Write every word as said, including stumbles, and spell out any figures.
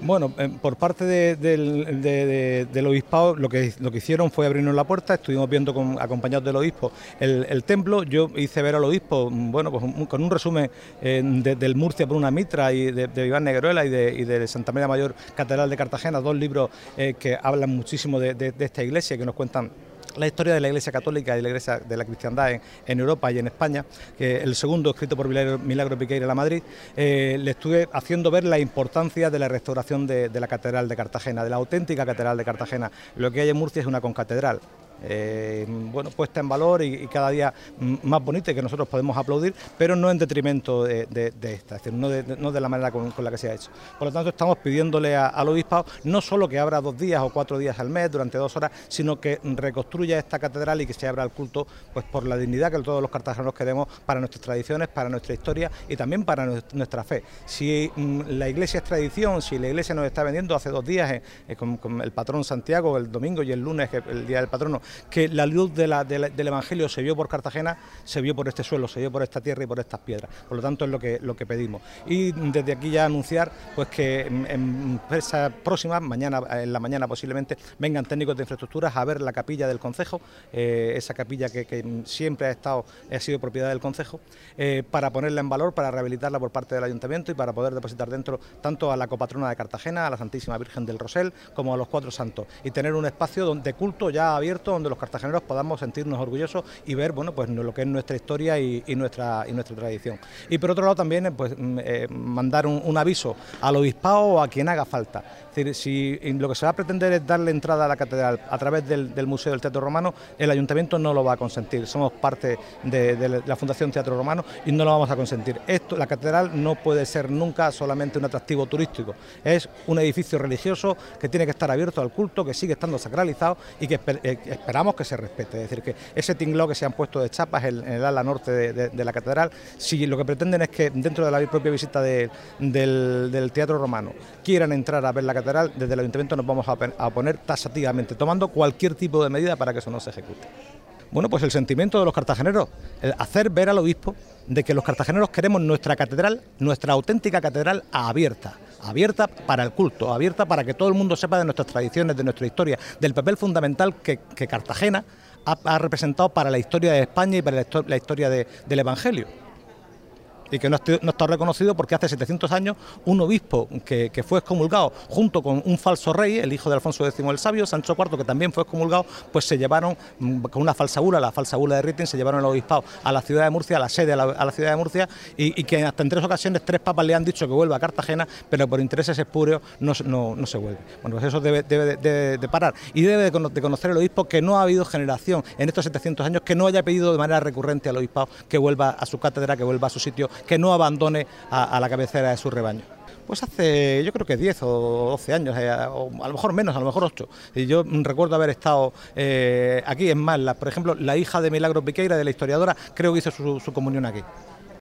Bueno, eh, por parte de, del, de, de, del obispado lo que, lo que hicieron fue abrirnos la puerta, estuvimos viendo con, acompañados del obispo el, el templo. Yo hice ver al obispo, bueno, pues un, con un resumen eh, de, del Murcia por una mitra y de, de Iván Negruela y de, y de Santa María Mayor Catedral de Cartagena, dos libros eh, que hablan muchísimo de, de, de esta iglesia, que nos cuentan la historia de la Iglesia Católica y la Iglesia de la Cristiandad en, en Europa y en España, que el segundo, escrito por Milagro, Milagro Piqueira La Madrid, eh, le estuve haciendo ver la importancia de la restauración de, de la Catedral de Cartagena, de la auténtica Catedral de Cartagena. Lo que hay en Murcia es una concatedral. Eh, bueno, puesta en valor y, y cada día más bonita y que nosotros podemos aplaudir, pero no en detrimento de, de, de esta, es decir, no de, de, no de la manera con, con la que se ha hecho. Por lo tanto, estamos pidiéndole a, al obispado no solo que abra dos días o cuatro días al mes durante dos horas, sino que reconstruya esta catedral y que se abra al culto, pues por la dignidad que todos los cartageneros queremos para nuestras tradiciones, para nuestra historia y también para nuestra fe. Si mm, la iglesia es tradición, si la iglesia nos está vendiendo hace dos días eh, eh, con, con el patrón Santiago, el domingo y el lunes, el día del patrono, que la luz de la, de la, del Evangelio se vio por Cartagena, se vio por este suelo, se vio por esta tierra y por estas piedras. Por lo tanto, es lo que, lo que pedimos. Y desde aquí ya anunciar pues que en, en esa próxima, mañana, en la mañana posiblemente, vengan técnicos de infraestructuras a ver la capilla del concejo, eh, esa capilla que, que siempre ha estado, ha sido propiedad del concejo, eh, para ponerla en valor, para rehabilitarla por parte del ayuntamiento y para poder depositar dentro tanto a la copatrona de Cartagena, a la Santísima Virgen del Rosel, como a los Cuatro Santos, y tener un espacio de culto ya abierto donde los cartageneros podamos sentirnos orgullosos y ver, bueno, pues lo que es nuestra historia y, y nuestra y nuestra tradición. Y por otro lado también pues eh, mandar un, un aviso al obispado o a quien haga falta. Es decir, si lo que se va a pretender es darle entrada a la catedral a través del, del Museo del Teatro Romano, el ayuntamiento no lo va a consentir. Somos parte de, de la Fundación Teatro Romano y no lo vamos a consentir. Esto, la catedral no puede ser nunca solamente un atractivo turístico. Es un edificio religioso que tiene que estar abierto al culto, que sigue estando sacralizado y que esper, eh, esperamos que se respete. Es decir, que ese tinglado que se han puesto de chapas en, en el ala norte de, de, de la catedral, si lo que pretenden es que dentro de la propia visita de, del, del Teatro Romano quieran entrar a ver la catedral, desde el ayuntamiento nos vamos a oponer tasativamente, tomando cualquier tipo de medida para que eso no se ejecute. Bueno, pues el sentimiento de los cartageneros, el hacer ver al obispo de que los cartageneros queremos nuestra catedral, nuestra auténtica catedral abierta, abierta para el culto, abierta para que todo el mundo sepa de nuestras tradiciones, de nuestra historia, del papel fundamental que, que Cartagena ha, ha representado para la historia de España y para la, la historia de, del Evangelio. Y que no está reconocido porque hace setecientos años un obispo que, que fue excomulgado junto con un falso rey, el hijo de Alfonso décimo el Sabio, Sancho cuarto, que también fue excomulgado, pues se llevaron con una falsa bula, la falsa bula de Ritten, se llevaron el obispado a la ciudad de Murcia, a la sede a la, a la ciudad de Murcia, y, y que hasta en tres ocasiones tres papas le han dicho que vuelva a Cartagena, pero por intereses espurios no, no, no se vuelve. Bueno, pues eso debe, debe de, de parar y debe de conocer el obispo que no ha habido generación en estos setecientos años que no haya pedido de manera recurrente al obispado que vuelva a su cátedra, que vuelva a su sitio, que no abandone a, a la cabecera de su rebaño. Pues hace, yo creo que diez o doce años, eh, o a lo mejor menos, a lo mejor ocho. Y yo recuerdo haber estado eh, aquí, en más, la, por ejemplo, la hija de Milagro Piqueira, de la historiadora, creo que hizo su, su comunión aquí.